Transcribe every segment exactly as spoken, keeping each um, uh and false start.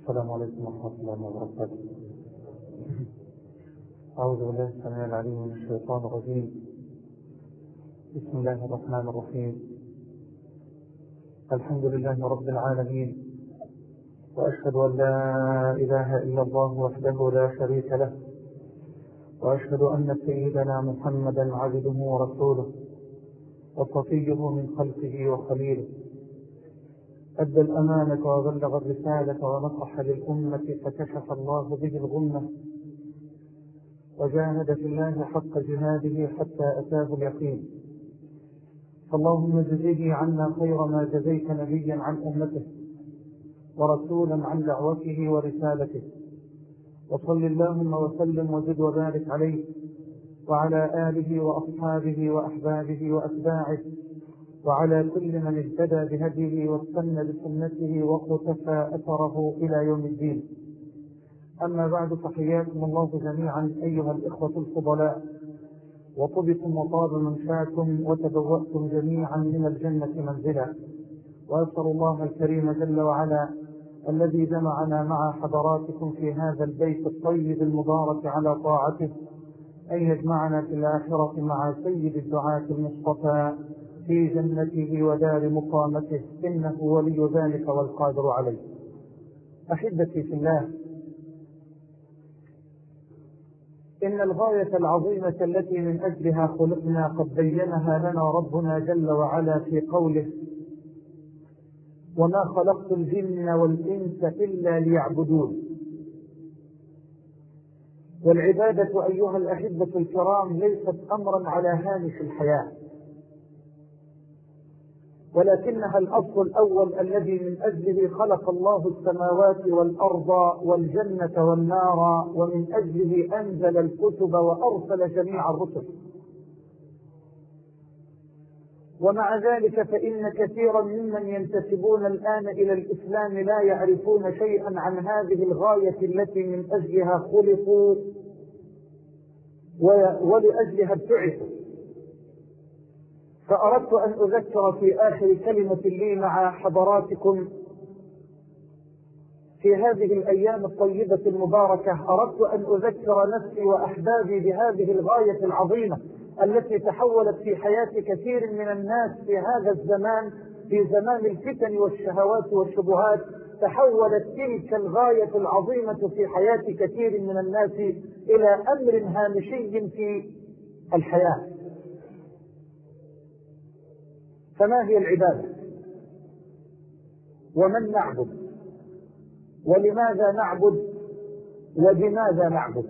السلام عليكم ورحمة الله وبركاته. أعوذ بالله السميع العليم من الشيطان الرجيم. بسم الله الرحمن الرحيم. الحمد لله رب العالمين، وأشهد أن لا إله إلا الله وحده لا شريك له، وأشهد أن سيدنا محمدا عبده ورسوله وصفيه من خلقه وخليله، أدى الأمانة وبلغ الرسالة ونصح للأمة فكشف الله به الغمة، وجاهد في الله حق جهاده حتى أتاه اليقين. فاللهم اجزه عنا خير ما جزيت نبيا عن أمته ورسولا عن دعوته ورسالته، وصل اللهم وسلم وزد وبارك عليه وعلى آله وأصحابه وأحبابه وأتباعه وعلى كل من اهتدى بهديه واستنى بسنته وقتفى أثره إلى يوم الدين. أما بعد، فحياكم الله جميعا أيها الإخوة الفضلاء، وطبتم وطاب منشاكم وتبوأتم جميعا من الجنة منزلا. وأسأل الله الكريم جل وعلا الذي جمعنا مع حضراتكم في هذا البيت الطيب المبارك على طاعته أن يجمعنا في الآخرة مع سيد الدعاة المصطفى في جنته ودار مقامته، إنه ولي ذلك والقادر عليه. أحبتي في الله، إن الغاية العظيمة التي من أجلها خلقنا قد بينها لنا ربنا جل وعلا في قوله: وما خلقت الجن والإنس إلا ليعبدون. والعبادة أيها الأحبة الكرام ليست أمرا على هامش الحياة، ولكنها الأصل الأول الذي من أجله خلق الله السماوات والأرض والجنة والنار، ومن أجله أنزل الكتب وأرسل جميع الرسل. ومع ذلك فإن كثيرا ممن ينتسبون الآن إلى الإسلام لا يعرفون شيئا عن هذه الغاية التي من أجلها خلقوا ولأجلها ابتعثوا. فأردت أن أذكر في آخر كلمة لي مع حضراتكم في هذه الأيام الطيبة المباركة، أردت أن أذكر نفسي وأحبابي بهذه الغاية العظيمة التي تحولت في حياة كثير من الناس في هذا الزمان، في زمان الفتن والشهوات والشبهات. تحولت تلك الغاية العظيمة في حياة كثير من الناس إلى أمر هامشي في الحياة. فما هي العبادة؟ ومن نعبد؟ ولماذا نعبد؟ وبماذا نعبد؟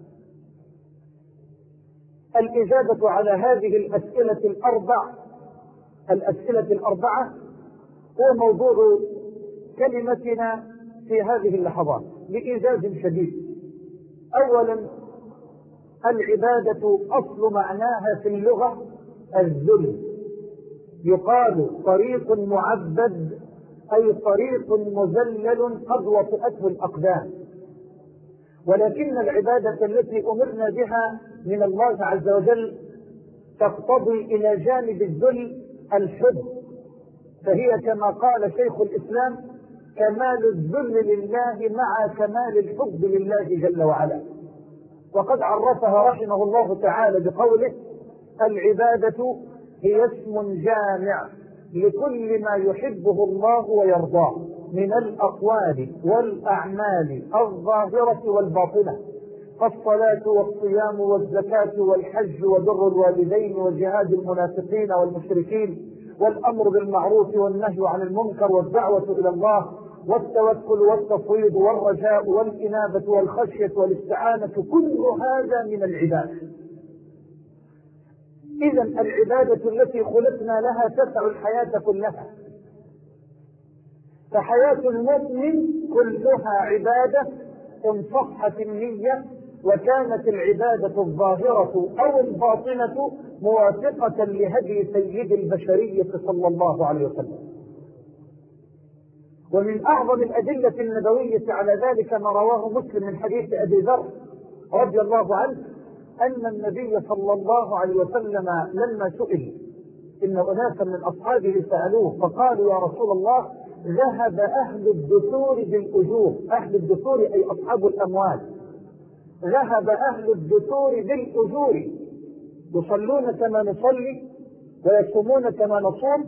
الإجابة على هذه الأسئلة الأربع الأسئلة الأربعة هو موضوع كلمتنا في هذه اللحظات بإيجاز شديد. أولا، العبادة أصل معناها في اللغة الذل. يقال طريق معبد، أي طريق مذلل قد وطئته الأقدام. ولكن العبادة التي أمرنا بها من الله عز وجل تقتضي إلى جانب الذل الحب، فهي كما قال شيخ الإسلام: كمال الذل لله مع كمال الحب لله جل وعلا. وقد عرفها رحمه الله تعالى بقوله: العبادة هي اسم جامع لكل ما يحبه الله ويرضاه من الأقوال والأعمال الظاهرة والباطنة، فالصلاة والصيام والزكاة والحج وبر الوالدين وجهاد المنافقين والمشركين والأمر بالمعروف والنهي عن المنكر والدعوة إلى الله والتوكل والتفويض والرجاء والإنابة والخشية والاستعانة، كل هذا من العبادة. إذن العبادة التي خلقنا لها تسع الحياة كلها، فحياة المؤمن كلها عبادة إن صحت النية وكانت العبادة الظاهرة أو الباطنة موافقة لهدي سيد البشرية صلى الله عليه وسلم. ومن أعظم الأدلة النبوية على ذلك ما رواه مسلم من حديث أبي ذر رضي الله عنه أن النبي صلى الله عليه وسلم لما سئل، إن أناسا من أصحابه سألوه فقالوا: يا رسول الله، ذهب أهل الدثور بالأجور، أهل الدثور أي أصحاب الأموال، ذهب أهل الدثور بالأجور، يصلون كما نصلي ويصومون كما نصوم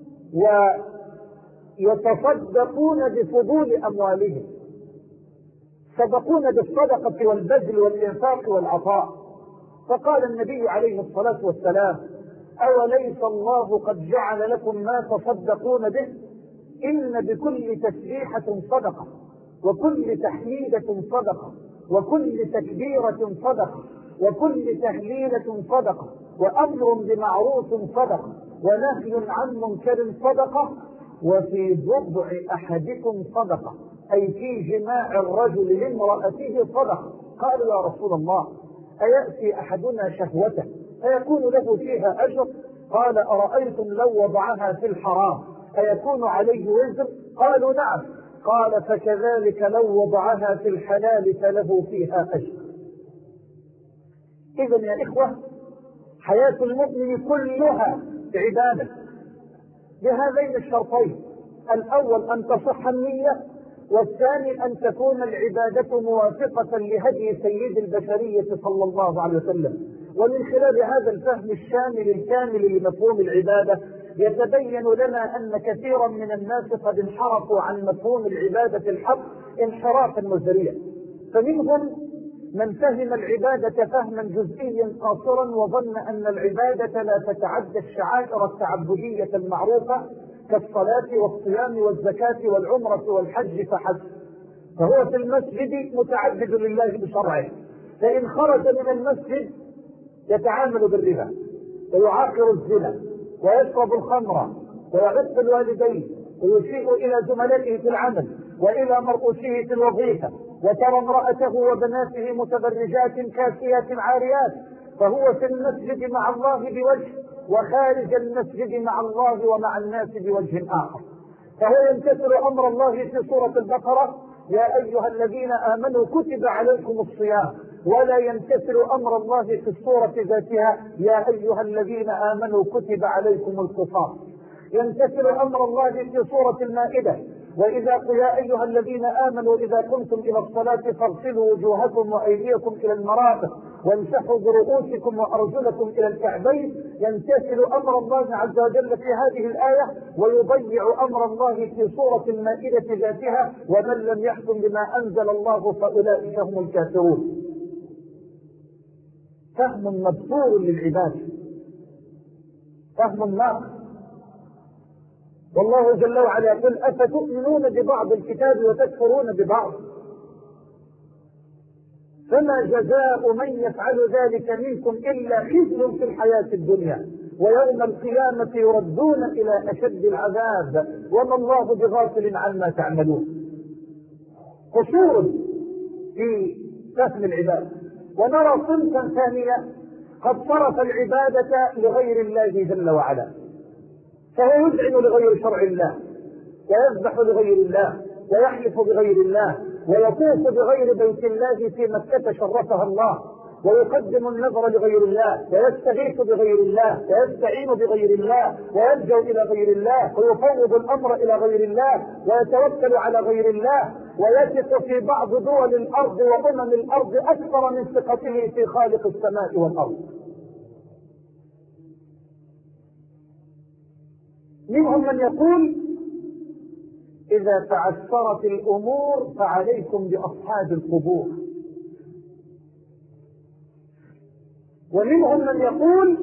ويتصدقون بفضول أموالهم، صدقون بالصدقة والبذل والإنفاق والعطاء. فقال النبي عليه الصلاة والسلام: أوليس الله قد جعل لكم ما تصدقون به؟ إن بكل تسبيحة صدقة، وكل تحميدة صدقة، وكل تكبيرة صدقة، وكل تهليلة صدقة، وأمر بمعروف صدقة، ونهي عن منكر صدقة، وفي ضبع أحدكم صدقة، أي في جماع الرجل لامرأته صدقة. قالوا: يا رسول الله، أيأتي أحدنا شهوته أيكون له فيها أجر؟ قال: أرأيتم لو وضعها في الحرام أيكون عليه وزر؟ قالوا: نعم. قال: فكذلك لو وضعها في الحلال فله فيها أجر. إذن يا إخوة، حياة المؤمن كلها عبادة بهذين الشرطين: الأول أن تصح النية، والثاني أن تكون العبادة موافقة لهدي سيد البشرية صلى الله عليه وسلم. ومن خلال هذا الفهم الشامل الكامل لمفهوم العبادة يتبين لنا أن كثيرا من الناس قد انحرفوا عن مفهوم العبادة الحق انحرافا مزريا. فمنهم من فهم العبادة فهما جزئيا قاصرا وظن أن العبادة لا تتعدى الشعائر التعبدية المعروفة كالصلاة والصيام والزكاة والعمرة والحج فحسب، فهو في المسجد متعبد لله بشرعه، فإن خرج من المسجد يتعامل بالربا ويعاقر الزنا ويشرب الخمر ويعق الوالدين ويسيء إلى زملائه في العمل وإلى مرؤوسه في الوظيفة، وترى امرأته وبناته متبرجات كاسيات عاريات، فهو في المسجد مع الله بوجه، وخارج المسجد مع الله ومع الناس بوجه آخر. فهو يمتثل أمر الله في سورة البقرة: يا أيها الذين آمنوا كتب عليكم الصيام، ولا يمتثل أمر الله في السورة ذاتها: يا أيها الذين آمنوا كتب عليكم القصاص. يمتثل أمر الله في سورة المائدة: وإذا يا أيها الذين آمنوا إذا قمتم إلى الصلاة فاغسلوا وجوهكم وأيديكم إلى المرافق وامسحوا برؤوسكم وأرجلكم إلى الكعبين. يمتثل أمر الله عز وجل في هذه الآية ويضيع أمر الله في سورة المائدة ذاتها: ومن لم يحكم بما أنزل الله فأولئك هم الكافرون. فهم مبصور للعباد، فهم ناقص. والله جل وعلا يقول: أفتؤمنون ببعض الكتاب وتكفرون ببعض؟ فما جزاء من يفعل ذلك منكم إلا خزي في الحياة الدنيا، ويوم القيامة يردون إلى أشد العذاب، وما الله بغافل عما تعملون. قصور في فهم العبادة. ونرى صنفا ثانية قد صرف العبادة لغير الله جل وعلا، فهو يذعن لغير شرع الله، ويذبح لغير الله، ويحلف بغير الله، ويطوف بغير بيت الله في مكة شرفها الله، ويقدم النذر لغير الله، ويستغيث بغير الله، ويستعين بغير الله، ويلجأ إلى غير الله، ويفوض الأمر إلى غير الله، ويتوكل على غير الله، ويثق في بعض دول الأرض وأمم الأرض أكثر من ثقته في خالق السماء والأرض. منهم من يقول: إذا تعثرت الأمور فعليكم بأصحاب القبور. ومنهم من يقول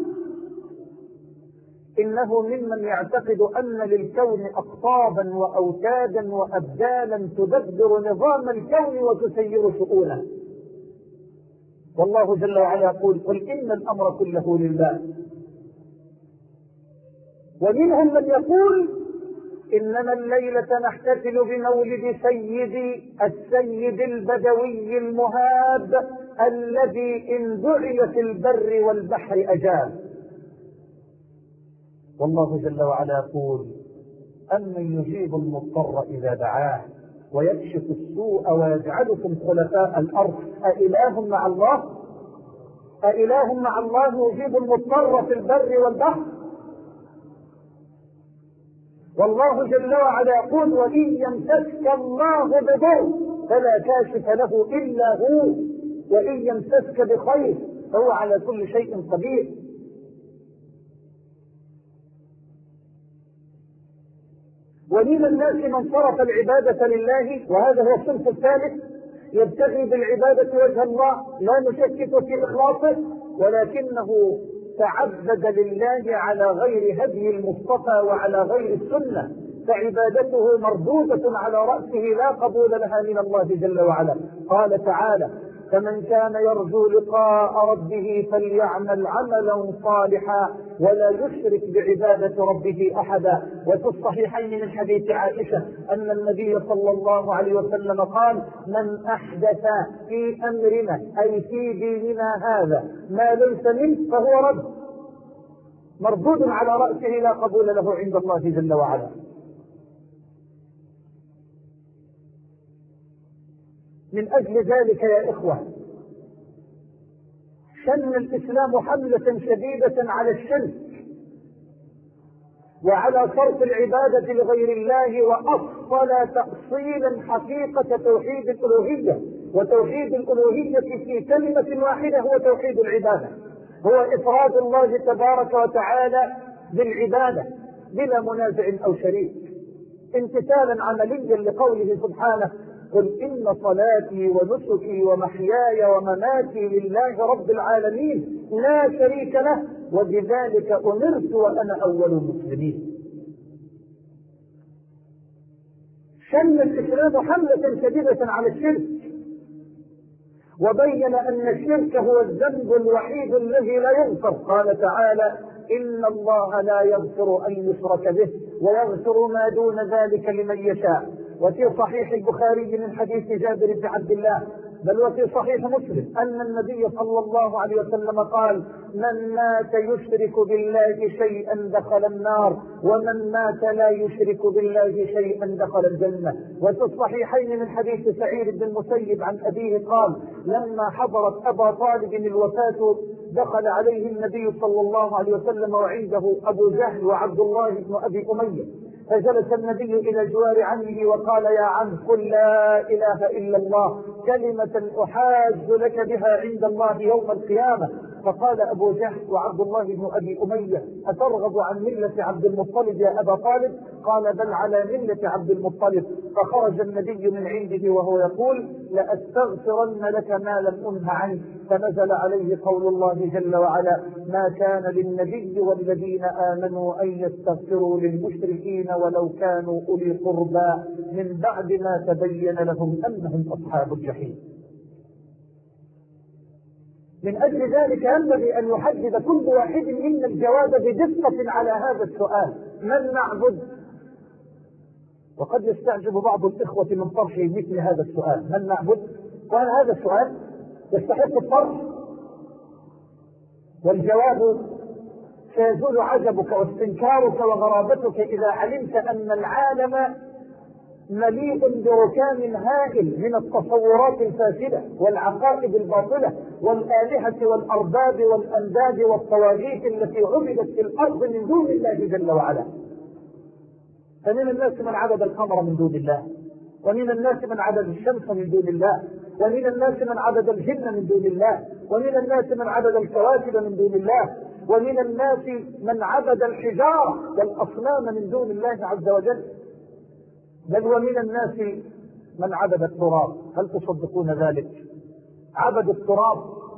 إنه ممن يعتقد أن للكون أقطابا وأوتادا وأبدالا تدبر نظام الكون وتسير شؤونه. والله جل وعلا يقول: قل إن الأمر كله لله. ومنهم من يقول: إننا الليلة نحتفل بمولد سيدي السيد البدوي المهاب الذي إن دعي في البر والبحر أجاب. والله جل وعلا يقول: أمن يجيب المضطر إذا دعاه ويكشف السوء ويجعلكم خلفاء الأرض أإله مع الله؟ أإله مع الله يجيب المضطر في البر والبحر؟ والله جل وعلا يقول وإن يمسسك الله بضر فلا كاشف له إلا هو وإن يمسسك بخير فهو على كل شيء قدير. ومن الناس من صرف العبادة لله، وهذا هو الصنف الثالث، يبتغي بالعبادة وجه الله لا نشكك في إخلاصه، ولكنه تعبد لله على غير هدي المصطفى وعلى غير السنة، فعبادته مردودة على رأسه لا قبول لها من الله جل وعلا. قال تعالى فمن كان يرجو لقاء ربه فليعمل عملا صالحا ولا يشرك بعبادة ربه أحدا. وفي الصحيحين من حديث عائشة أن النبي صلى الله عليه وسلم قال من أحدث في أمرنا أي في ديننا هذا ما ليس منه فهو رد مردود على رأسه لا قبول له عند الله جل وعلا. من أجل ذلك يا إخوة شن الإسلام حملة شديدة على الشرك وعلى صرف العبادة لغير الله، وأصل تأصيلا حقيقة توحيد الألوهية. وتوحيد الألوهية في كلمة واحدة هو توحيد العبادة، هو إفراد الله تبارك وتعالى بالعبادة بلا منازع أو شريك، امتثالا عمليا لقوله سبحانه قل إن صلاتي ونسكي ومحياي ومماتي لله رب العالمين لا شريك له وبذلك أمرت وأنا أول المسلمين. شن الإسلام حملة شديدة على الشرك، وبين أن الشرك هو الذنب الوحيد الذي لا يغفر. قال تعالى إن الله لا يغفر أن يشرك به ويغفر ما دون ذلك لمن يشاء. وفي صحيح البخاري من حديث جابر بن عبد الله بل وفي صحيح مسلم أن النبي صلى الله عليه وسلم قال من مات يشرك بالله شيئا دخل النار ومن مات لا يشرك بالله شيئا دخل الجنة. وفي الصحيحين من حديث سعيد بن المسيب عن أبيه قال لما حضرت أبا طالب الوفاة دخل عليه النبي صلى الله عليه وسلم وعنده أبو جهل وعبد الله بن أبي أمية، فجلس النبي إلى جوار عمه وقال يا عم قل لا إله إلا الله كلمة أحاج لك بها عند الله يوم القيامة. فقال أبو جهل وعبد الله بن أبي أمية أترغب عن ملة عبد المطلب يا أبا طالب؟ قال بل على ملة عبد المطلب. فخرج النبي من عنده وهو يقول لأستغفرن لك ما لم أنه عنه. فنزل عليه قول الله جل وعلا ما كان للنبي والذين آمنوا أن يستغفروا للمشركين ولو كانوا أولي قربى من بعد ما تبين لهم أنهم أصحاب الجحيم. من أجل ذلك ينبغي أن يحدد كل واحد منا الجواب بدقة على هذا السؤال من نعبد؟ وقد يستعجب بعض الإخوة من طرح مثل هذا السؤال من نعبد؟ وهل هذا السؤال يستحق الطرح؟ والجواب سيزول عجبك واستنكارك وغرابتك إذا علمت أن العالم مليء بركام هائل من التصورات الفاسدة والعقائد الباطلة والآلهة والأرباب والأنداد والطواغيت التي عبدت في الأرض من دون الله جل وعلا. فمن الناس من عبد القمر من دون الله، ومن الناس من عبد الشمس من دون الله، ومن الناس من عبد الجن من دون الله، ومن الناس من عبد الكواكب من دون الله، ومن الناس من عبد الحجارة والأصنام من دون الله عز وجل، بل ومن الناس من عبد التراب. هل تصدقون ذلك؟ عبد التراب.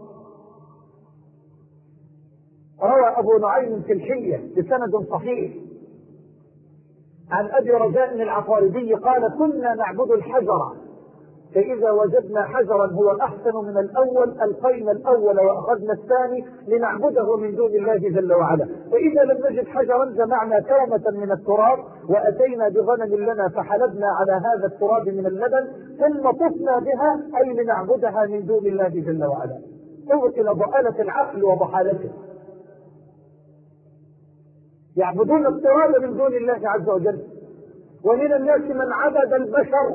روى أبو نعيم في الحية بسند صحيح عن أبي رجاء العطاردي قال كنا نعبد الحجر فإذا وجدنا حجرا هو أحسن من الأول ألقينا الأول وأخذنا الثاني لنعبده من دون الله جل وعلا، فإذا لم نجد حجرا جمعنا كرمة من التراب وأتينا بغنم لنا فحلبنا على هذا التراب من اللبن ثم طفنا بها أي لنعبدها من دون الله جل وعلا. انظر إلى ضآلة العقل وضحالته، يعبدون التراب من دون الله عز وجل. ومن الناس من عبد البشر.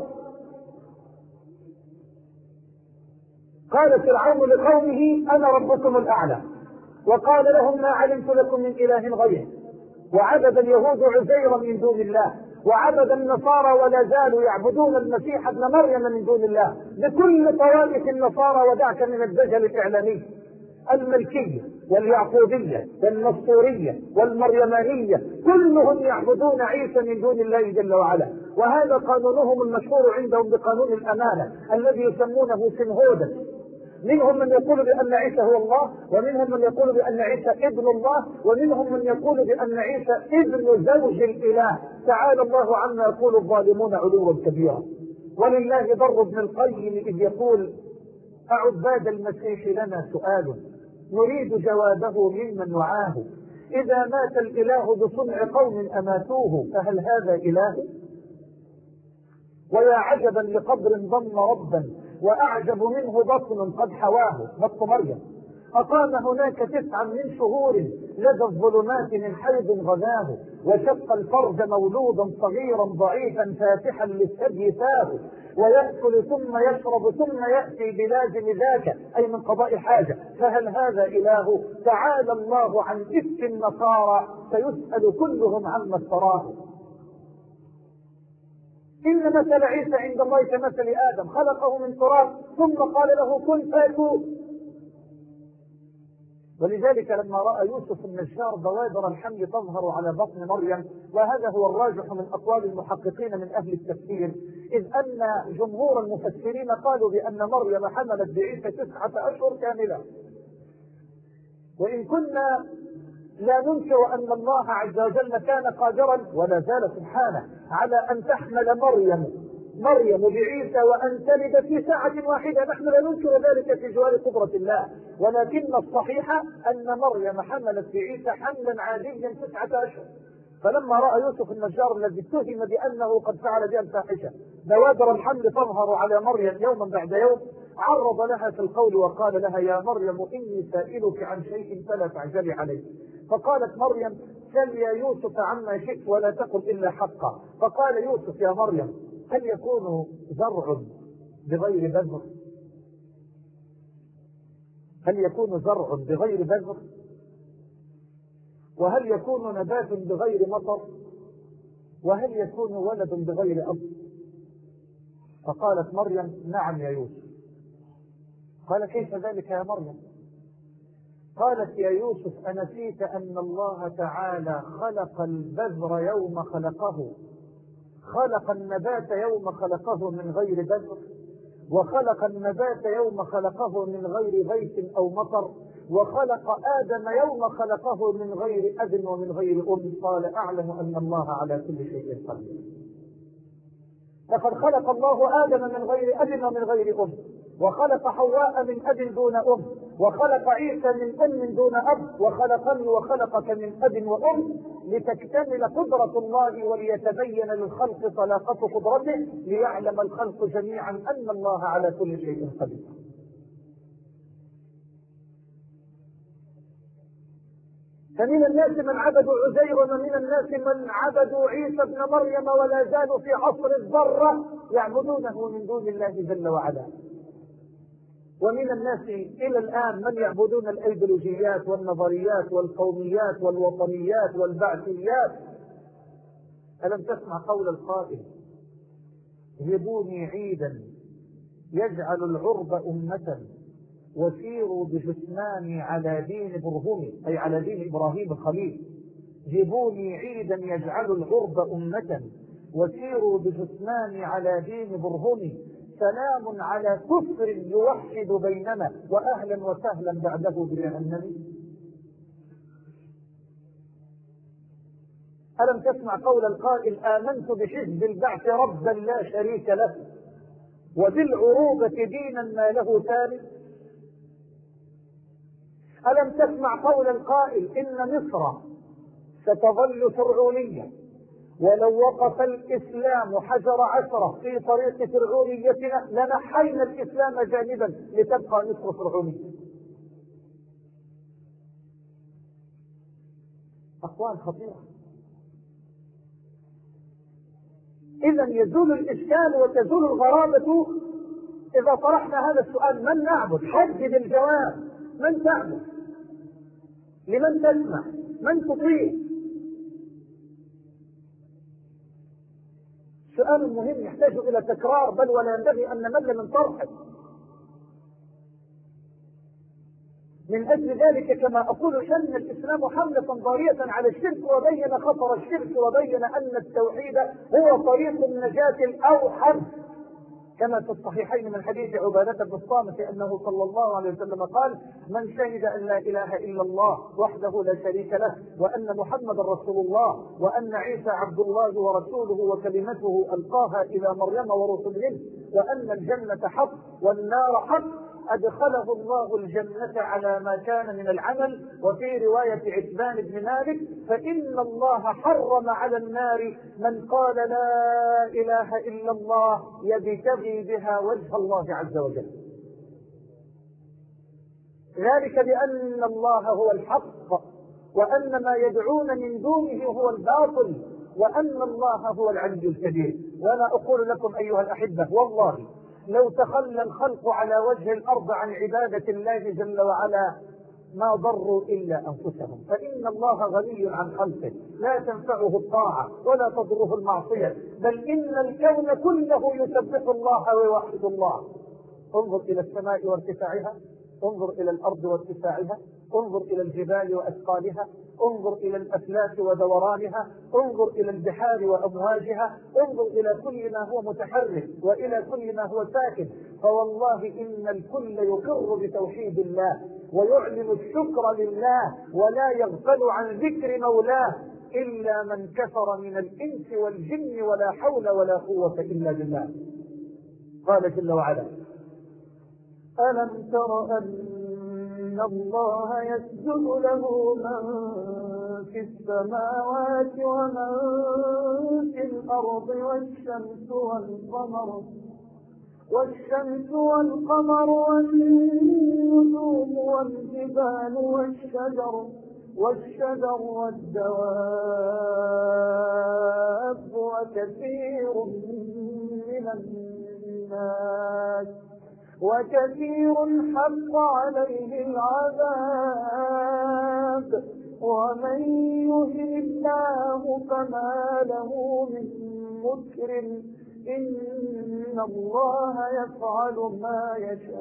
قال فرعون لقومه أنا ربكم الأعلى وقال لهم ما علمت لكم من إله غيره وعبد اليهود عزيرا من دون الله، وعبد النصارى ولا زالوا يعبدون المسيح ابن مريم من دون الله، بكل طوائف النصارى، ودعك من الدجل الإعلامي، الملكية واليعقوبية والنصورية والمريمانية، كلهم يعبدون عيسى من دون الله جل وعلا. وهذا قانونهم المشهور عندهم بقانون الأمانة الذي يسمونه سنهودس. منهم من يقول بأن عيسى هو الله، ومنهم من يقول بأن عيسى ابن الله، ومنهم من يقول بأن عيسى ابن زوج الإله. تعالى الله عما يقول الظالمون علوا كبيرا. ولله ضر ابن القيم إذ يقول: أعباد المسيح لنا سؤال نريد جوابه ممن وعاه، إذا مات الإله بصنع قوم أماتوه فهل هذا إله؟ ويا عجبا لقبر ضم ربا وأعجب منه بطن قد حواه، بطن مريم، أقام هناك تسعا من شهور لدى الظلمات من حيض غذاه، وشق الفرج مولودا صغيرا ضعيفا فاتحا للثدي فاه، ويأكل ثم يشرب ثم يأتي بلازم ذاك أي من قضاء حاجة، فهل هذا إله؟ تعالى الله عن إفك النصارى فيسأل كلهم عما افتراه. إن مثل عيسى عند الله كمثل آدم خلقه من تراب ثم قال له كن فيكون. ولذلك لما رأى يوسف النجار بوادر الحمل تظهر على بطن مريم، وهذا هو الراجح من أقوال المحققين من أهل التفسير، إذ أن جمهور المفسرين قالوا بأن مريم حملت بعيسى تسعة أشهر كاملة. وإن كنا لا ننكر أن الله عز وجل كان قادرا ولا زال سبحانه على أن تحمل مريم مريم بعيسى وأن تلد في ساعة واحدة، نحن لا ننكر ذلك في جوار قدرة الله، ولكن الصحيح أن مريم حملت بعيسى حملا عاديا تسعة أشهر. فلما رأى يوسف النجار الذي اتهم بأنه قد فعل بها الفاحشة بوادر الحمل تظهر على مريم يوما بعد يوم، عرض لها في القول وقال لها: يا مريم إني سائلك عن شيء فلا تعجلي عليه. فقالت مريم: سل يا يوسف عما شئت ولا تقل إلا حقا. فقال يوسف: يا مريم هل يكون زرع بغير بذر؟ هل يكون زرع بغير بذر؟ وهل يكون نبات بغير مطر؟ وهل يكون ولد بغير أب؟ فقالت مريم: نعم يا يوسف. قال: كيف ذلك يا مريم؟ قالت: يا يوسف أنسيت أن الله تعالى خلق البذر يوم خلقه، خلق النبات يوم خلقه من غير بذر، وخلق النبات يوم خلقه من غير غيث أو مطر، وخلق آدم يوم خلقه من غير أب ومن غير أم. قال: أعلم أن الله على كل شيء قدير. لقد خلق الله آدم من غير أب ومن غير أم، وخلق حواء من أب دون أم، وخلق عيسى من أم دون أب، وخلقني وخلقك من أب وأم لتكتمل قدرة الله وليتبين للخلق طلاقة قدرته، ليعلم الخلق جميعا أن الله على كل شيء قدير. فمن الناس من عبدوا عزيرا، ومن الناس من عبدوا عيسى ابن مريم، ولا زالوا في عصر الذرة يعبدونه من دون الله جل وعلا. ومن الناس إلى الآن من يعبدون الأيديولوجيات والنظريات والقوميات والوطنيات والبعثيات. ألم تسمع قول القائل: جيبوني عيدا يجعل العرب أمة وسيروا بجثماني على دين برهمي، أي على دين إبراهيم الخليل. جيبوني عيدا يجعل العرب أمة وسيروا بجثماني على دين برهمي، سلام على كفر يوحد بيننا وأهلا وسهلا بعده بجهنم. ألم تسمع قول القائل: آمنت بحزب البعث ربا لا شريك له وبالعروبة دينا ما له ثالث. ألم تسمع قول القائل: إن مصر ستظل فرعونية، ولو وقف الإسلام حجر عشرة في طريق فرعونيتنا لنحينا الإسلام جانبا لتبقى مصر فرعونية. أقوال خطيرة. إذا يزول الإشكال وتزول الغرابة إذا طرحنا هذا السؤال: من نعبد؟ حدد الجواب. من تعبد؟ لمن تسمع؟ من تطيع؟ سؤال مهم يحتاج إلى تكرار، بل ولا ينبغي أن نمل من طرحه. من أجل ذلك كما أقول شن الإسلام حملة ضارية على الشرك، وبين خطر الشرك، وبين أن التوحيد هو طريق النجاة الأوحد، كما في الصحيحين من حديث عبادة بن الصامت أنه صلى الله عليه وسلم قال: من شهد أن لا إله إلا الله وحده لا شريك له، وأن محمد رسول الله، وأن عيسى عبد الله ورسوله وكلمته ألقاها إلى مريم وروح منه، وأن الجنة حق والنار حق، أدخله الله الجنة على ما كان من العمل. وفي رواية عتبان بن مالك: فإن الله حرم على النار من قال لا إله إلا الله يبتغي بها وجه الله عز وجل. ذلك بأن الله هو الحق، وأن ما يدعون من دونه هو الباطل، وأن الله هو العلي الكبير. وأنا أقول لكم أيها الأحبة، والله لو تخلى الخلق على وجه الأرض عن عبادة الله جل وعلا ما ضروا إلا أنفسهم، فإن الله غني عن خلقه، لا تنفعه الطاعة ولا تضره المعصية، بل إن الكون كله يسبح الله ويوحد الله. انظر إلى السماء وارتفاعها، انظر إلى الأرض وارتفاعها، انظر إلى الجبال وأثقالها، انظر إلى الأفلاك ودورانها، انظر إلى البحار وأمواجها، انظر إلى كل ما هو متحرك وإلى كل ما هو ساكن. فوالله إن الكل يقر بتوحيد الله ويعلن الشكر لله، ولا يغفل عن ذكر مولاه إلا من كفر من الإنس والجن، ولا حول ولا قوة إلا بالله. قال جل وعلا: ألم تر أن الله يسجد له من في السماوات ومن في الأرض والشمس والقمر والشمس والقمر والنجوم والجبال والشجر والشجر والدواب وكثير من الناس وكثير حق عليه العذاب ومن يهن الله فما له من مكرم إن الله يفعل ما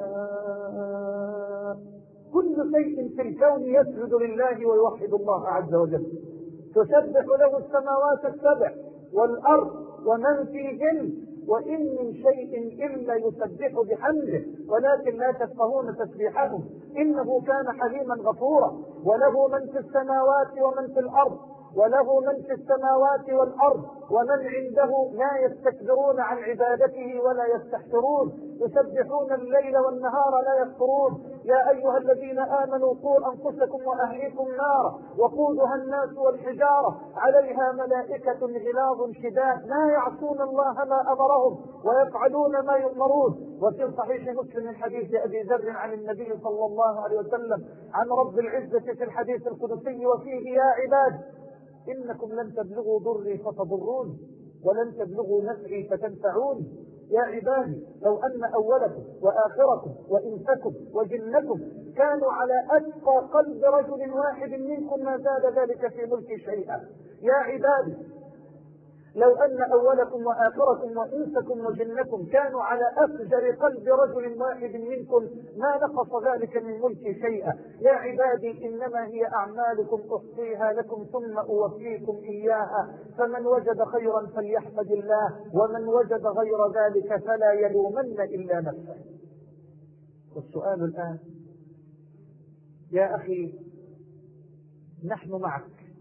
يشاء. كل شيء في الكون يسجد لله ويوحد الله عز وجل. تسبح له السماوات السبع والأرض ومن فيهن، وإن من شيء إلا يسبح بحمده ولكن لا تفقهون تسبيحهم إنه كان حليما غفورا. وله من في السماوات ومن في الأرض وله من في السماوات والأرض ومن عنده لا يستكبرون عن عبادته ولا يستحسرون، يسبحون الليل والنهار لا يفطرون. يا أيها الذين آمنوا قوا أنفسكم وأهليكم نارا وقودها الناس والحجارة عليها ملائكة غلاظ شداد لا يعصون الله ما أمرهم ويفعلون ما يؤمرون. وفي صحيح مسلم من حديث أبي ذر عن النبي صلى الله عليه وسلم عن رب العزة في الحديث القدسي وفيه: يا عباد إنكم لن تبلغوا ضري فتضرون ولن تبلغوا نفعي فتنفعون. يا عبادي لو أن أولكم وآخركم وإنسكم وجنكم كانوا على أتقى قلب رجل واحد منكم ما زاد ذلك في ملكي شيئا. يا عبادي لو أن أولكم وآخركم وإنسكم وجنكم كانوا على أفجر قلب رجل واحد منكم ما نقص ذلك من ملكي شيئا. يا عبادي إنما هي أعمالكم أحصيها لكم ثم أوفيكم إياها، فمن وجد خيرا فليحمد الله ومن وجد غير ذلك فلا يلومن إلا نفسه. والسؤال الآن يا أخي، نحن معك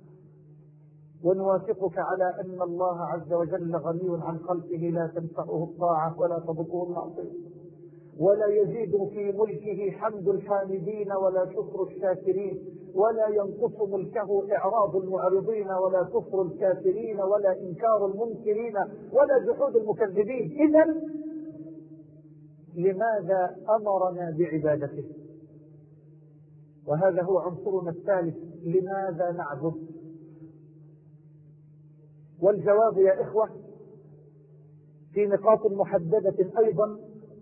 ونوافقك على أن الله عز وجل غني عن خلقه لا تنفعه الطاعة ولا تضره المعصية، ولا يزيد في ملكه حمد الحامدين ولا شكر الشاكرين، ولا ينقص ملكه إعراض المعرضين ولا كفر الكافرين ولا إنكار المنكرين ولا جحود المكذبين. إذن لماذا أمرنا بعبادته؟ وهذا هو عنصرنا الثالث: لماذا نعبد؟ والجواب يا إخوة في نقاط محددة أيضا: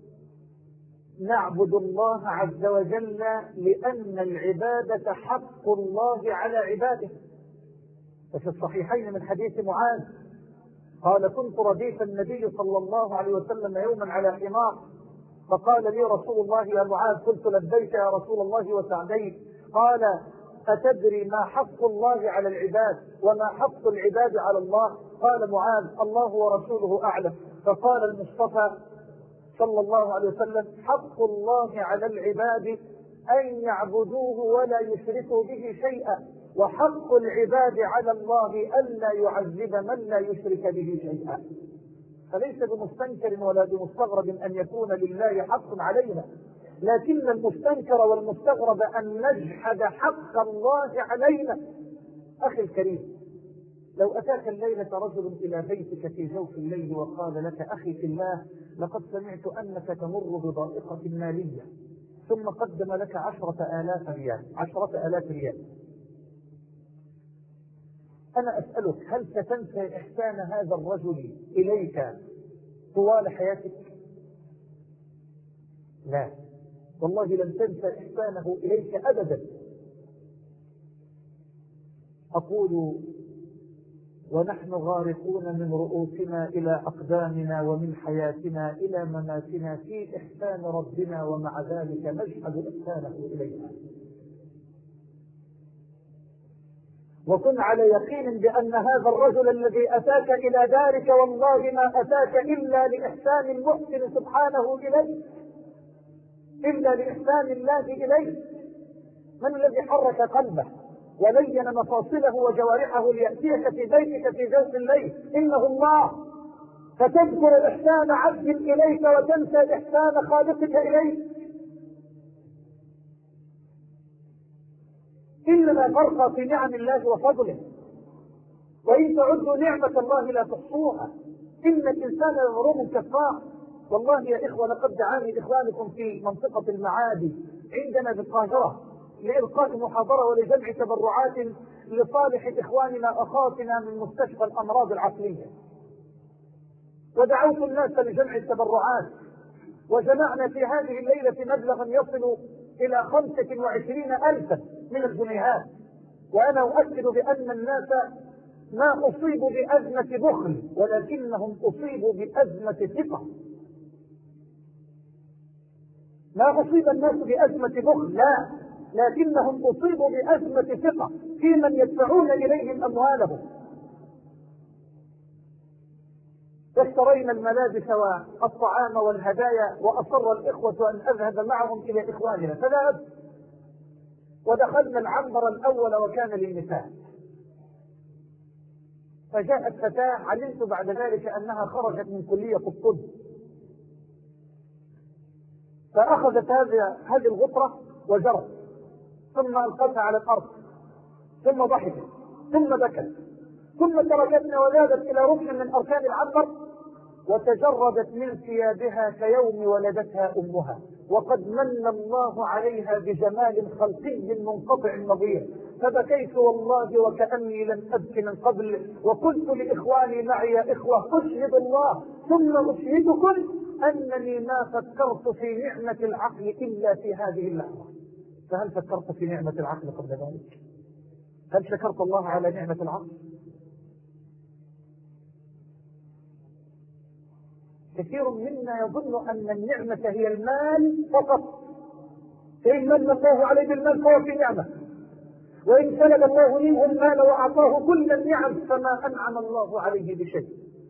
نعبد الله عز وجل لأن العبادة حق الله على عباده. وفي الصحيحين من حديث معاذ قال كنت رديف النبي صلى الله عليه وسلم يوما على حمار، فقال لي رسول الله يا معاذ، قلت لبيك يا رسول الله وسعديك. قال أتدري ما حق الله على العباد وما حق العباد على الله؟ قال معاذ الله ورسوله أعلم. فقال المصطفى صلى الله عليه وسلم حق الله على العباد أن يعبدوه ولا يشركوا به شيئا، وحق العباد على الله ألا يعذب من لا يشرك به شيئا. فليس بمستنكر ولا بمستغرب أن يكون لله حق علينا، لكن المستنكر والمستغرب أن نجحد حق الله علينا. أخي الكريم، لو أتاك الليلة رجل إلى بيتك في جوف الليل وقال لك أخي في الله لقد سمعت أنك تمر بضائقة مالية، ثم قدم لك عشرة آلاف ريال عشرة آلاف ريال، أنا أسألك هل ستنسى إحسان هذا الرجل إليك طوال حياتك؟ لا والله لن تنسى إحسانه إليك أبدا. أقول ونحن غارقون من رؤوسنا إلى أقدامنا ومن حياتنا إلى مماتنا في إحسان ربنا، ومع ذلك نجحد إحسانه إلينا. وكن على يقين بأن هذا الرجل الذي أتاك إلى دارك والله ما أتاك إلا لإحسان المحسن سبحانه إليك، إلا لإحسان الله إليك. من الذي حرك قلبه ولين مفاصله وجوارحه ليأتيك في بيتك في جوف الليل؟ إنه الله. فتذكر إحسان عبد إليك وتنسى إحسان خالقك إليك. إنما فرق في نعم الله وفضله، وإن تعدوا نعمة الله لا تحصوها، إن الإنسان لظلوم كفار. والله يا إخوة لقد دعاني إخوانكم في منطقة المعادي عندنا بالقاهرة لإلقاء محاضرة ولجمع تبرعات لصالح إخواننا أخواتنا من مستشفى الأمراض العقلية، ودعوت الناس لجمع التبرعات، وجمعنا في هذه الليلة مبلغا يصل إلى خمسة وعشرين ألفا من الجنيهات. وأنا أؤكد بأن الناس ما أصيبوا بأزمة بخل، ولكنهم أصيبوا بأزمة ثقة. ما أصيب الناس بأزمة بخل، لا، لكنهم أصيبوا بأزمة ثقة في من يدفعون إليهم أموالهم. اشترينا الملابس والطعام والهدايا، وأصر الإخوة أن أذهب معهم إلى إخواننا، فذهبت ودخلنا العنبر الأول وكان للنساء. فجاءت فتاة علمت بعد ذلك أنها خرجت من كلية الطب، فأخذت هذه الغطرة وجرت، ثم ألقتها على الأرض، ثم ضحكت، ثم بكت، ثم تركتنا وذهبت إلى ركن من أركان العنبر وتجردت من ثيابها كيوم ولدتها أمها، وقد من الله عليها بجمال خلقي منقطع النظير. فبكيت والله وكأني لم أبك من قبل، وقلت لإخواني معي يا إخوة أشهد الله ثم أشهدكم أنني ما فكرت في نعمة العقل إلا في هذه اللحظة. فهل فكرت في نعمة العقل قبل ذلك؟ هل شكرت الله على نعمة العقل؟ كثير منا يظن أن النعمة هي المال فقط، فإن من الله عليه بالمال فهو في نعمة، وإن سلب الله منه المال وأعطاه كل النعم فما أنعم الله عليه بشيء.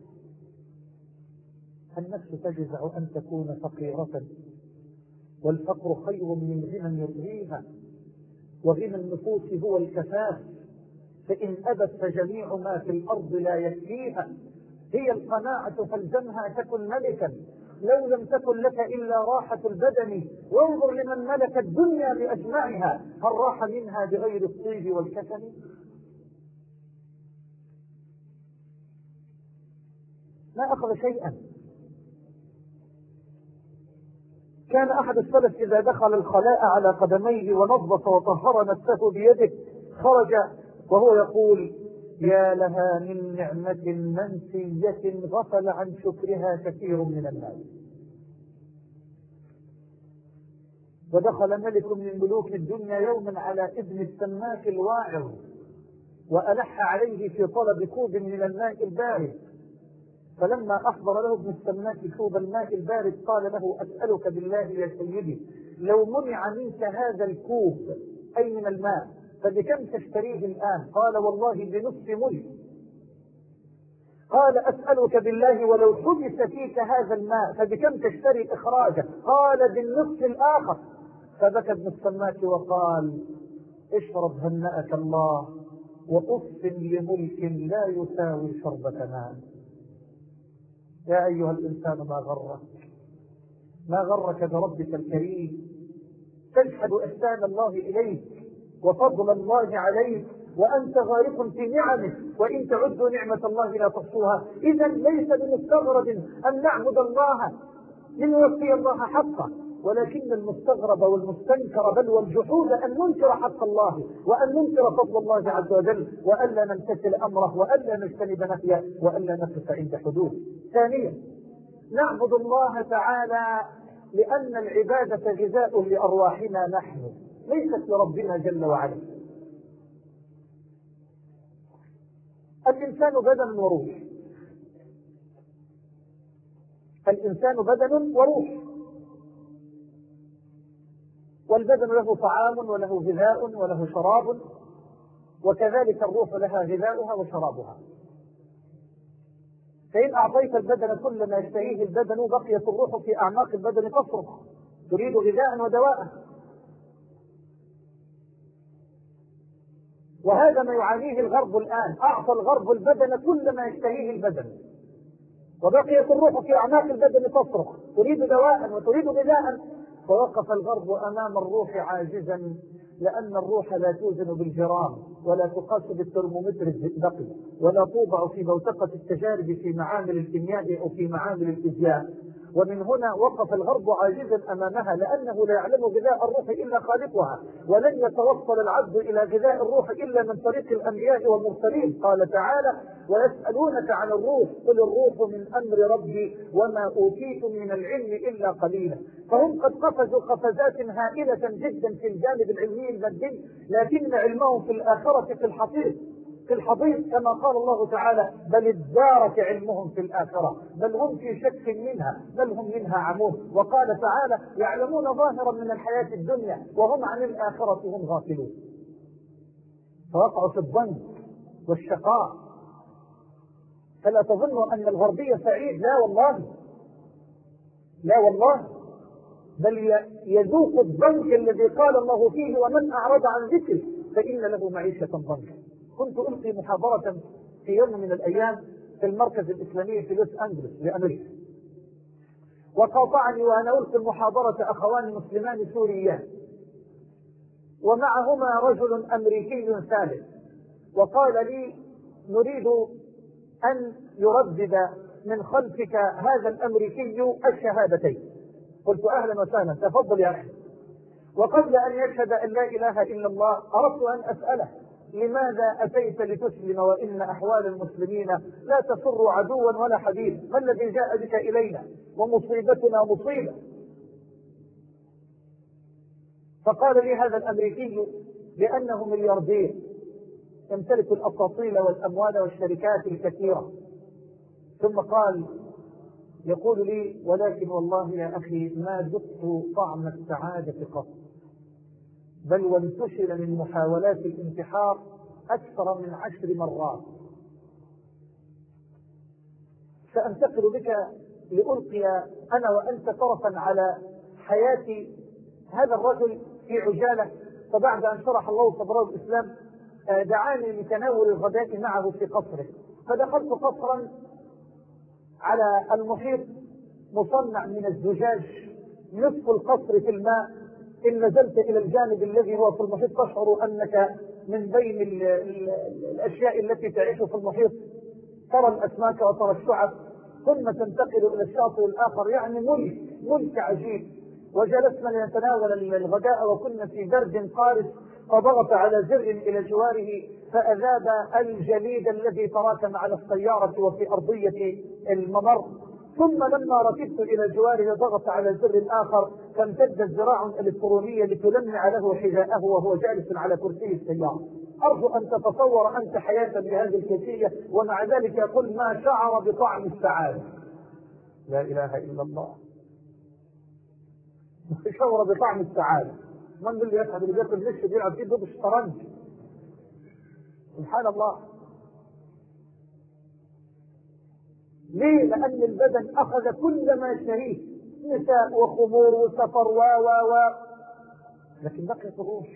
النفس تجزع أن تكون فقيرة، والفقر خير من غنى يطغيها، وغنى النفوس هو الكفاف، فإن أبت فجميع ما في الأرض لا يكفيها. هي القناعة فالزمها تكن ملكا، لو لم تكن لك إلا راحة البدن، وانظر لمن ملك الدنيا بأجمعها، هل راح منها بغير الطيب والكفن؟ ما أخذ شيئا. كان أحد السلف إذا دخل الخلاء على قدميه ونظف وطهر نفسه بيده خرج وهو يقول يا لها من نعمة منسية غفل عن شكرها كثير من الناس. ودخل ملك من ملوك الدنيا يوما على ابن السماك الواعظ وألح عليه في طلب كوب من الماء البارد، فلما أحضر له ابن السماك كوب الماء البارد قال له أسألك بالله يا سيدي لو منع منك هذا الكوب أي من الماء فبكم تشتريه الآن؟ قال والله بنصف ملك. قال أسألك بالله ولو حبس فيك هذا الماء فبكم تشتري إخراجه؟ قال بالنصف الآخر. فبكى ابن السماك وقال اشرب هنأك الله وأف لملك لا يساوي شربة ماء. يا أيها الإنسان ما غرك ما غرك بربك الكريم، تجحد إحسان الله إليك وفضل الله عليك وأنت غارق في نعمه، وإن تعدوا نعمة الله لا تحصوها. إذا ليس بمستغرب أن نعبد الله لنوفي الله حقه، ولكن المستغرب والمستنكر بل والجحود أن ننكر حق الله وأن ننكر فضل الله عز وجل وألا نمتثل أمره وألا نجتنب نهيه وألا نقف عند حدوده. ثانيا نعبد الله تعالى لأن العبادة غذاء لأرواحنا نحن ليست لربنا جل وعلا. الإنسان بدن وروح، الإنسان بدن وروح، والبدن له طعام وله غذاء وله شراب، وكذلك الروح لها غذاؤها وشرابها. فإن أعطيت البدن كل ما يشتهيه البدن بقيت الروح في أعماق البدن تصرخ تريد غذاء ودواء. وهذا ما يعانيه الغرب الآن، أعطى الغرب البدن كل ما يشتهيه البدن وبقيت الروح في أعماق البدن تصرخ تريد دواء وتريد غذاء. فوقف الغرب أمام الروح عاجزا، لأن الروح لا توزن بالجرام ولا تقاس بالترمومتر الزئبقي ولا توضع في بوتقة التجارب في معامل الكيمياء أو في معامل الفيزياء. ومن هنا وقف الغرب عاجزا أمامها، لأنه لا يعلم غذاء الروح إلا خالقها، ولن يتوصل العبد إلى غذاء الروح إلا من طريق الأنبياء والمرسلين. قال تعالى ويسألونك عن الروح قل الروح من أمر ربي وما أوتيتم من العلم إلا قليلا. فهم قد قفزوا قفزات هائلة جدا في الجانب العلمي المادي، لكن علمهم في الآخرة في الحقيقة في الحضيض كما قال الله تعالى بل ادارك علمهم في الآخرة بل هم في شك منها بل هم منها عمون. وقال تعالى يعلمون ظاهرا من الحياة الدنيا وهم عن الآخرة هم غافلون. فوقعوا في الضنك والشقاء. فلا تظنوا أن الغربية سعيد، لا والله لا والله، بل يذوق الضنك الذي قال الله فيه ومن أعرض عن ذكر فإن له معيشة ضنكا. كنت ألقي محاضرة في يوم من الأيام في المركز الإسلامي في لوس أنجلوس لأمريكا، وقاطعني وأنا ألقي المحاضرة أخوان مسلمان سوريان ومعهما رجل أمريكي ثالث، وقال لي نريد أن يردد من خلفك هذا الأمريكي الشهادتين. قلت أهلا وسهلا تفضل يا أخي. وقبل أن يشهد أن لا إله إلا الله أردت أن أسأله لماذا أتيت لتسلم وإن أحوال المسلمين لا تسر عدوا ولا حبيب؟ ما الذي جاء بك إلينا ومصيبتنا مصيبة؟ فقال لي هذا الأمريكي لأنه ملياردير يمتلك الأساطيل والأموال والشركات الكثيرة. ثم قال يقول لي ولكن والله يا أخي ما ذقت طعم السعادة قط، بل وانتشل من محاولات الانتحار أكثر من عشر مرات. سأنتقل بك لألقي أنا وأنت طرفا على حياة هذا الرجل في عجالة. فبعد أن شرح الله صدره الإسلام دعاني لتناول الغداء معه في قصره، فدخلت قصرا على المحيط مصنع من الزجاج، نصف القصر في الماء. إن نزلت إلى الجانب الذي هو في المحيط تشعر أنك من بين ال ال الأشياء التي تعيش في المحيط، ترى الأسماك وترى الشعب، ثم تنتقل إلى الشاطئ الآخر، يعني ملك ملك عجيب. وجلسنا لنتناول الغداء وكنا في برد قارس، فضغط على زر إلى جواره فأذاب الجليد الذي تراكم على السيارة وفي أرضية الممر. ثم لما ركبت إلى جواره ضغط على زر آخر فامتدت ذراع إلكترونية لتلمع له حذاءه وهو جالس على كرسي السيارة. أرجو أن تتصور أنت حياة بهذه الكيفية ومع ذلك يقول ما شعر بطعم السعادة. لا إله إلا الله. ما شعر بطعم السعادة. من اللي يسعد اللي بياكل مش بيلعب فيه ضد الشطرنج؟ سبحان الله. ليه؟ لأن البدن أخذ كل ما يشتهيه، نساء وخمور وسفر و و و لكن بقيت الروح.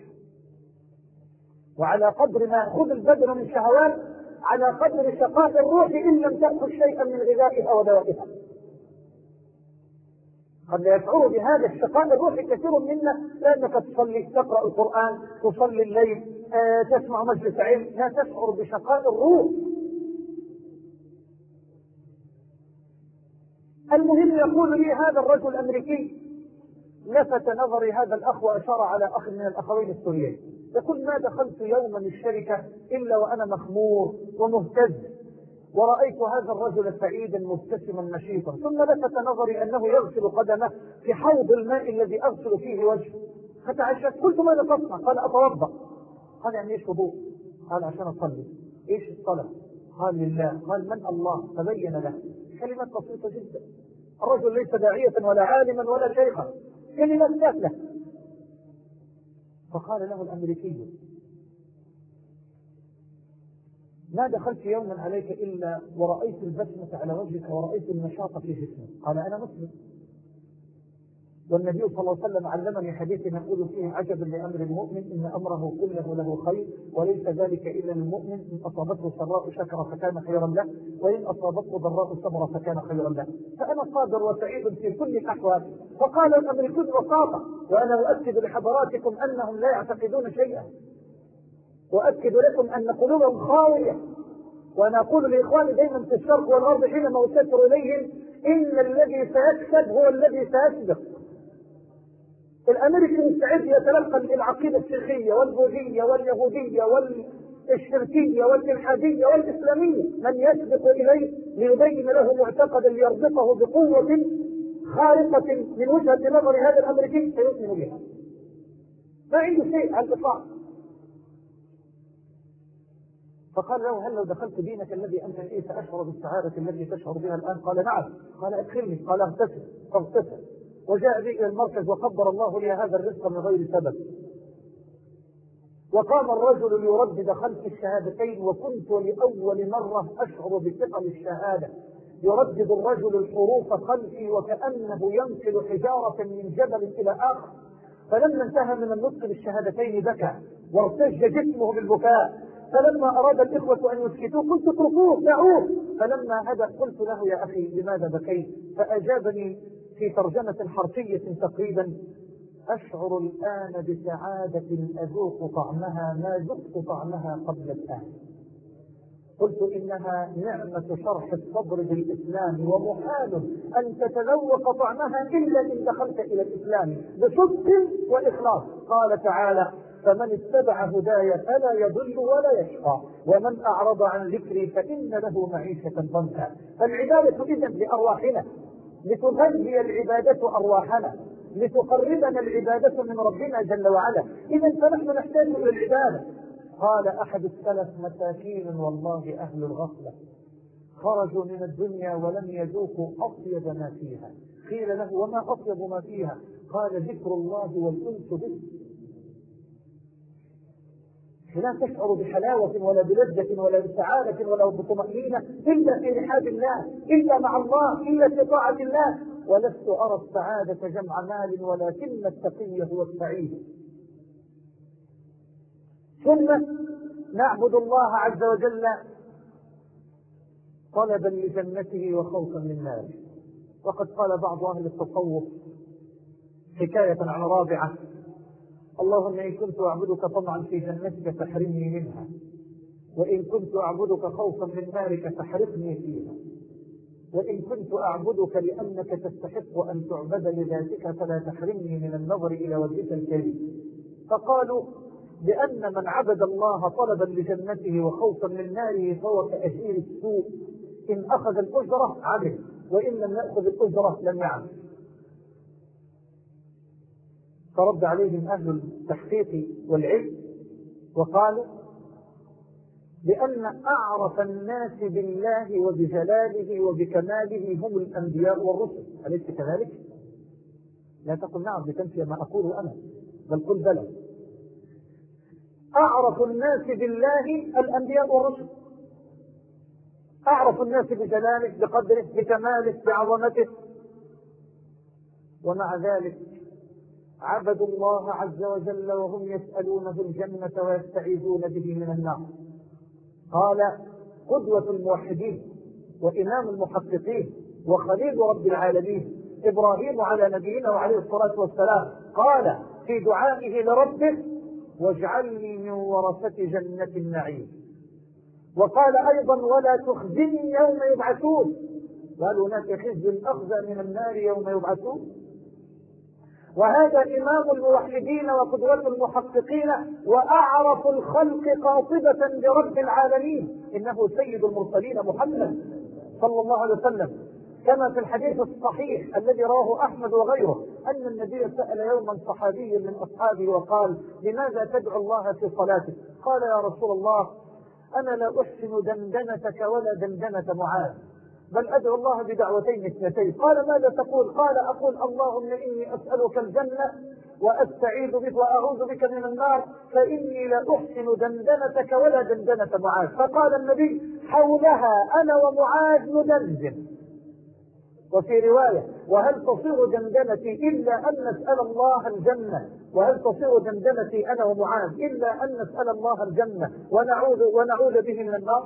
وعلى قدر ما يأخذ البدن من شهوات على قدر شقاء الروح إن لم تأخذ شيئا من غذائها ودوائها. قد يشعر بهذا الشقاء الروحي كثير منا لأنك تصلي، تقرأ القرآن، تصلي الليل، آه، تسمع مجلس علم، لا تشعر بشقاء الروح. المهم يقول لي هذا الرجل الأمريكي، لفت نظري هذا الأخ وأشار على أخ من الأخوين السوريين، يقول ما دخلت يوما الشركة إلا وأنا مخمور ومهتز، ورأيت هذا الرجل سعيدا مبتسما نشيطا، ثم لفت نظري أنه يغسل قدمه في حوض الماء الذي أغسل فيه وجهه، فتعجبت قلت ماذا تصنع؟ قال أتوضأ. قال يعني إيش وضوء؟ قال عشان أصلي. إيش الصلاة؟ قال لله. قال من الله؟ تبين له. كلمات بسيطة جدا. الرجل ليس داعية ولا عالما ولا شيخا، كلمات سهلة. فقال له الأمريكي ما دخلت يوما عليك إلا ورأيت البسمة على وجهك ورأيت النشاط في جسمك. قال أنا مسلم، والنبي صلى الله عليه وسلم علمني حديث يقول فيه عجبا لأمر المؤمن إن أمره كله له خير وليس ذلك إلا للمؤمن، إن أصابته سراء شكر فكان خيرا له وإن أصابته ضراء صبر فكان خيرا له، فأنا صابر وسعيد في كل الأحوال. فقال الأمريكي ببساطة وأنا أؤكد لحضراتكم أنهم لا يعتقدون شيئا، وأكد لكم أن قلوبهم خاوية، وأنا أقول لإخواني دائما في الشرق والغرب حينما أسافر إليهم إن الذي سيكسب هو الذي سيسبق. الأمريكي مستعد يتلقى العقيدة الشيخية والبوذية واليهودية والشركية والإلحادية والإسلامية، من يسبق إليه ليبين له معتقدا ليربطه بقوة خارقة من وجهة نظر هذا الأمريكي سيؤمن بها، ما عنده شيء على الإطلاق. فقال له هل لو دخلت دينك الذي أنت فيه سأشعر بالسعادة التي تشعر بها الآن؟ قال نعم. قال ادخلني. قال اغتسل. فاغتسل وجاء بي إلى المركز وقدر الله لي هذا الرزق من غير سبب. وقام الرجل يردد خلف الشهادتين وكنت لأول مرة أشعر بثقل الشهادة. يردد الرجل الحروف خلفي وكأنه ينقل حجارة من جبل إلى آخر. فلما انتهى من النطق بالشهادتين بكى وارتج جسمه بالبكاء. فلما أراد الإخوة أن يسكتوه قلت اتركوه دعوه. فلما هدأ قلت له يا أخي لماذا بكيت؟ فأجابني في ترجمة حرفية تقريبا أشعر الآن بسعادة أذوق طعمها ما ذقت طعمها قبل الآن. قلت إنها نعمة شرح الصدر بالإسلام ومحال أن تتذوق طعمها إلا إن دخلت إلى الإسلام بصدق وإخلاص. قال تعالى فمن اتبع هداي فلا يضل ولا يشقى ومن أعرض عن ذكري فإن له معيشة ضنكا. فالعبادة إذن لأرواحنا، لتغذي العبادة أرواحنا، لتقربنا العبادة من ربنا جل وعلا. إذن فنحن نحتاج إلى العبادة. قال أحد السلف مساكين والله أهل الغفلة خرجوا من الدنيا ولم يذوقوا أطيب ما فيها. قيل له وما أطيب ما فيها؟ قال ذكر الله والأنس به. لا تشعر بحلاوة ولا بلذة ولا بسعادة ولا بطمأنينة إلا في رحاب الله، إلا مع الله، إلا في طاعة الله. ولست أرى السعادة جمع مال ولكن التقي هو السعيد. ثم نعبد الله عز وجل طلبا لجنته وخوفا من ناره. وقد قال بعض أهل التصوف حكاية عن رابعة اللهم إن كنت أعبدك طمعا في جنتك فاحرمني منها، وإن كنت أعبدك خوفا من نارك فاحرقني فيها، وإن كنت أعبدك لأنك تستحق أن تعبد لذاتك فلا تحرمني من النظر إلى وجهك الكريم. فقالوا بأن من عبد الله طلبا لجنته وخوفا من ناره فهو كأجير السوء، إن أخذ الأجرة عمل وإن لم يأخذ الأجرة لم يعمل. فرد عليهم أهل التحقيق والعلم وقالوا بأن أعرف الناس بالله وبجلاله وبكماله هم الأنبياء والرسل، أليس كذلك؟ لا تقل نعم لتنفي ما أقول أنا، بل قل بلى. أعرف الناس بالله الأنبياء والرسل، أعرف الناس بجلاله بقدره بكماله بعظمته، ومع ذلك عبدوا الله عز وجل وهم يسألونه الجنة ويستعيذون به من النار. قال قدوة الموحدين وإمام المحققين وخليل رب العالمين إبراهيم على نبينا وعليه الصلاة والسلام قال في دعائه لربه واجعلني من ورثة جنة النعيم. وقال أيضا ولا تخزني يوم يبعثون، قالوا هناك خزي أخزى من النار يوم يبعثون. وهذا إمام الموحدين وقدوة المحققين وأعرف الخلق قاطبة برب العالمين، إنه سيد المرسلين محمد صلى الله عليه وسلم، كما في الحديث الصحيح الذي رواه أحمد وغيره أن النبي سأل يوما صحابي من أصحابه وقال لماذا تدعو الله في صلاتك؟ قال يا رسول الله أنا لا أحسن دندنتك ولا دندنة معاذ، بل أدعو الله بدعوتين اثنتين. قال ماذا تقول؟ قال أقول اللهم إني أسألك الجنة وأستعيذ بك وأعوذ بك من النار، فإني لا أحسن دندنتك ولا دندنة معاذ. فقال النبي حولها أنا ومعاذ ندندن. وفي رواية وهل تصير دندنتي إلا أن نسأل الله الجنة، وهل تصير دندنتي أنا ومعاذ إلا أن نسأل الله الجنة ونعوذ, ونعوذ به من النار.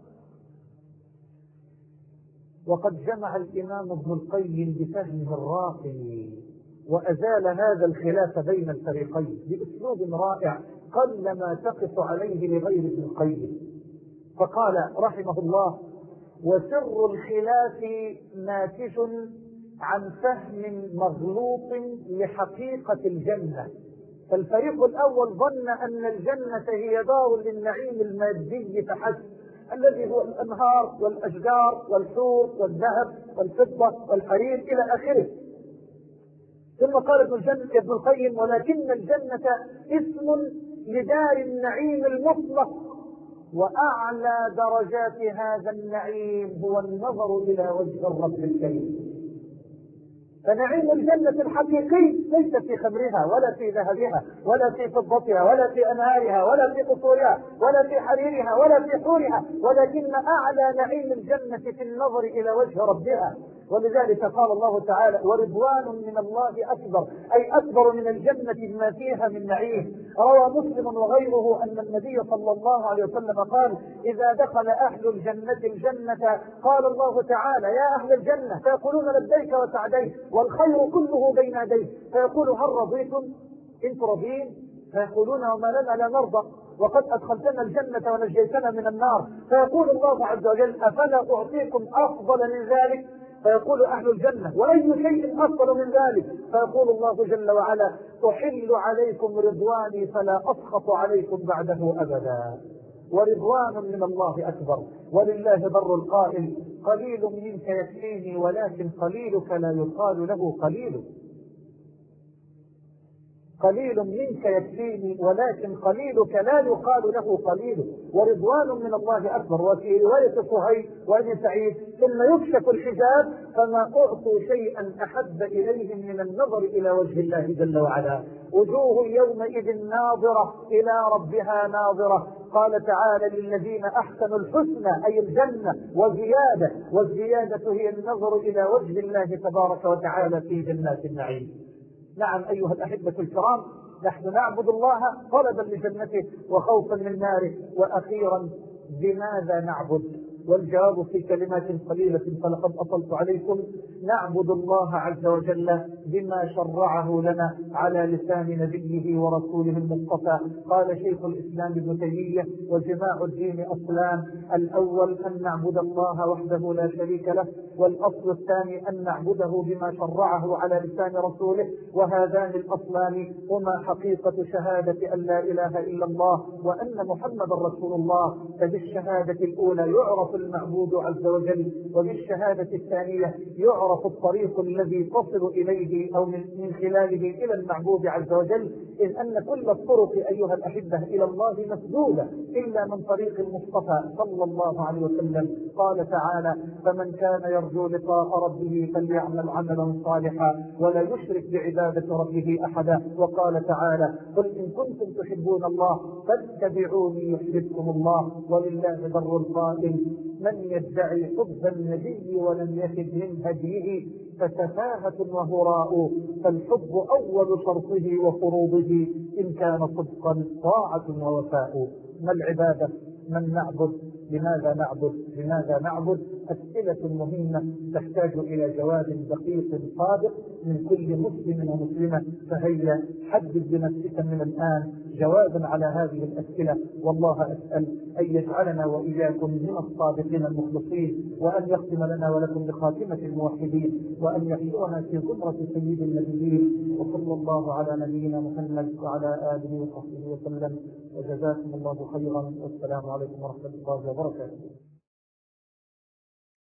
وقد جمع الإمام ابن القيم بفهمه الراقي وأزال هذا الخلاف بين الفريقين بأسلوب رائع قلما تقف عليه لغير ابن القيم. فقال رحمه الله وسر الخلاف ناتج عن فهم مغلوط لحقيقة الجنة. فالفريق الأول ظن أن الجنة هي دار للنعيم المادي فحسب، الذي هو الأنهار والأشجار والحور والذهب والفضة والحرير إلى آخره. ثم قال ابن الجنة ابن القيم ولكن الجنة اسم لدار النعيم المطلق، وأعلى درجات هذا النعيم هو النظر إلى وجه الرب الكريم. فنعيم الجنة الحقيقي ليس في خمرها ولا في ذهبها ولا في فضتها ولا في أنهارها ولا في قصورها ولا في حريرها ولا في حورها، ولكن أعلى نعيم الجنة في النظر إلى وجه ربها. ولذلك قال الله تعالى ورضوان من الله أكبر، أي أكبر من الجنة بما فيها من نعيم. روى مسلم وغيره أن النبي صلى الله عليه وسلم قال إذا دخل أهل الجنة الجنة قال الله تعالى يا أهل الجنة، فيقولون لبيك وسعديك والخير كله بين يديك، فيقول هل رضيتم؟ إن رضين؟ فيقولون وما لنا لا نرضى وقد أدخلتنا الجنة ونجيتنا من النار. فيقول الله عز وجل أفلا أعطيكم أفضل من ذلك؟ فيقول أهل الجنة وأي شيء أفضل من ذلك؟ فيقول الله جل وعلا أحل عليكم رضواني فلا أسخط عليكم بعده أبدا. ورضوان من الله أكبر. ولله بر القائل قليل منك يكفيني ولكن قليلك لا يقال له قليل. قليل منك يكفيني ولكن قليلك لا يقال له قليل. ورضوان من الله أكبر. وفي رواية صهيب وابن سعيد ثم يكشف الحجاب فما أعطوا شيئا أحب إليهم من النظر إلى وجه الله جل وعلا. وجوه يومئذ ناظرة إلى ربها ناظرة. قال تعالى للذين أحسنوا الحسنى أي الجنة وزيادة، والزيادة هي النظر إلى وجه الله تبارك وتعالى في جنات النعيم. نعم أيها الأحبة الكرام، نحن نعبد الله طلبا لجنته وخوفا من ناره. وأخيرا بماذا نعبد؟ والجواب في كلمات قليلة فلقد أطلت عليكم. نعبد الله عز وجل بما شرعه لنا على لسان نبيه ورسوله المصطفى. قال شيخ الإسلام ابن تيمية وجماع الدين أصلان: الأول أن نعبد الله وحده لا شريك له، والأصل الثاني أن نعبده بما شرعه على لسان رسوله. وهذان الأصلان هما حقيقة شهادة أن لا إله إلا الله وأن محمد رسول الله. فبالشهادة الأولى يعرف المعبود عز وجل، وبالشهادة الثانية يعرف الطريق الذي تصل إليه أو من خلاله إلى المعبود عز وجل. إذ أن كل الطرق أيها الأحبة إلى الله مسدودة إلا من طريق المصطفى صلى الله عليه وسلم. قال تعالى: فمن كان يرجو لقاء ربه فليعمل عملا صالحا ولا يشرك بعبادة ربه أحدا. وقال تعالى: قل إن كنتم تحبون الله فاتبعوني يحببكم الله ولله در القائل: من يدعي حب النبي ولم يفد من هديه فتفاهة وهراء، فالحب أول شرطه وفروضه إن كان صدقا طاعة ووفاء. ما العبادة؟ من نعبد؟ لماذا نعبد؟ لماذا نعبد؟ أسئلة مهمة تحتاج إلى جواب دقيق صادق من كل مسلم ومسلمة. فهيا حدد بنفسك من الآن جوابا على هذه الأسئلة، والله أسأل أن يجعلنا وإياكم من الصادقين المخلصين، وأن يختم لنا ولكم بخاتمة الموحدين، وأن يحشرنا في زمرة سيد النبيين. وصلى الله على نبينا محمد وعلى آله وصحبه وسلم، وجزاكم الله خيرا، والسلام عليكم ورحمة الله وبركاته.